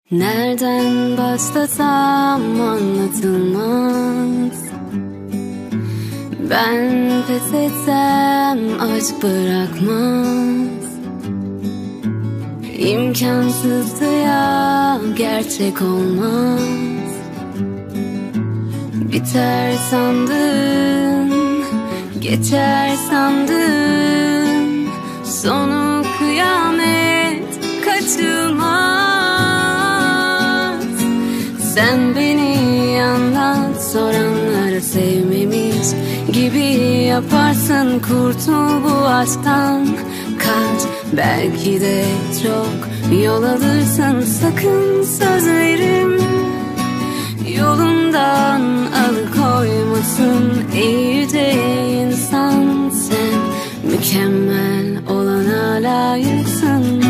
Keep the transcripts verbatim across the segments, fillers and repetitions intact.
Nereden başlasam anlatılmaz. Ben pes etsem aşk bırakmaz. İmkansızdı ya, gerçek olmaz. Biter sandın, geçer sandın, sonu kıyamet kaçılmaz. Sen beni anlat, soranlara sevmemiş gibi yaparsın. Kurtul bu aşktan, kaç, belki de çok yol alırsın. Sakın sözlerim yolundan alıkoymasın. Ey yüce insan, sen mükemmel olana layıksın.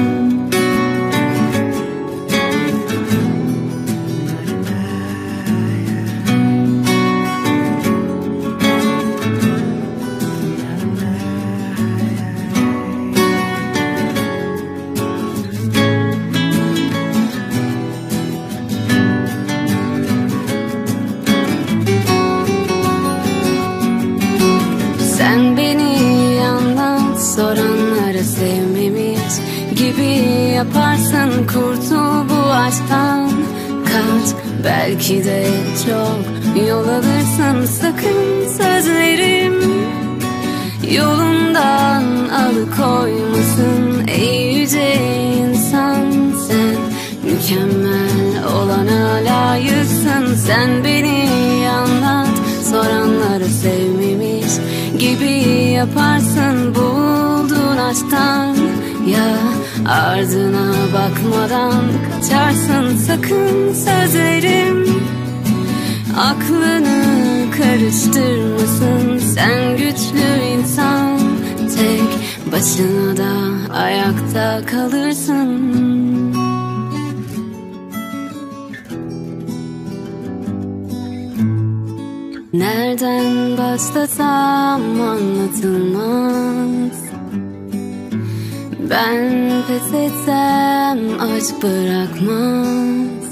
Sen beni anlat, soranlara sevmemiş gibi yaparsın. Kurtul bu aşktan, kaç, belki de çok yol alırsın. Sakın sözlerim yolundan alıkoymasın. Ey yüce insan, sen mükemmel olana layıksın. Sen beni anlat, soranlara sevmemiş gibi yaparsın. Bulduğun aşktan ya ardına bakmadan kaçarsın. Sakın sözlerim aklını karıştırmasın. Sen güçlü insan, tek başına da ayakta kalırsın. Nereden başlasam anlatılmaz. Ben pes etsem aşk bırakmaz.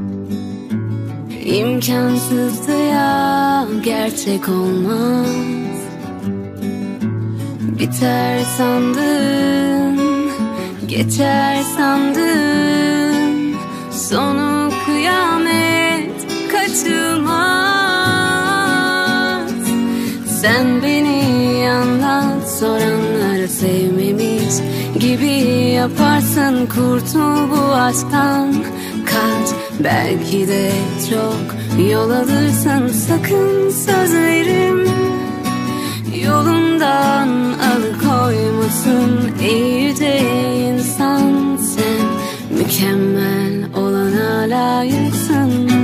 İmkansızdı ya, gerçek olmaz. Biter sandın, geçer sandın, sonu kıyamet kaçılmaz. Sen beni anlat, soranlara sevmemiş gibi yaparsın. Kurtul bu aşktan, kaç, belki de çok yol alırsın. Sakın sözlerim yolundan alıkoymasın. Ey yüce insan, sen mükemmel olana layıksın.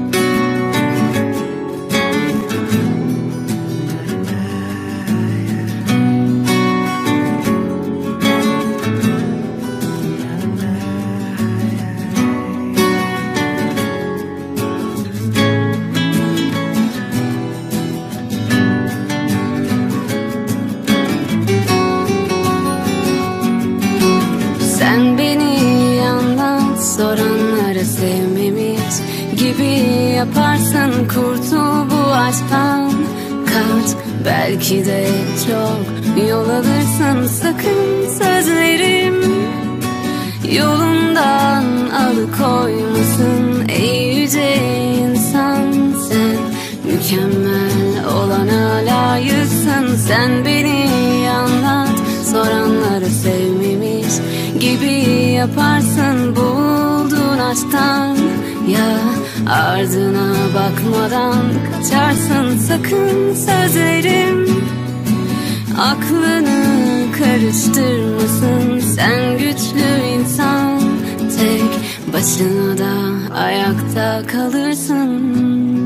Sen beni anlat, soranlara sevmemiş gibi yaparsın. Kurtul bu aşktan, kaç, belki de çok yol alırsın. Sakın sözlerim yolundan alıkoymasın. Ey yüce insan, sen mükemmel olana layıksın. Sen beni anlat, soranlara sevmemiş gibi yaparsın. Bulduğun aşktan ya ardına bakmadan kaçarsın. Sakın sözlerim aklını karıştırmasın. Sen güçlü insan, tek başına da ayakta kalırsın.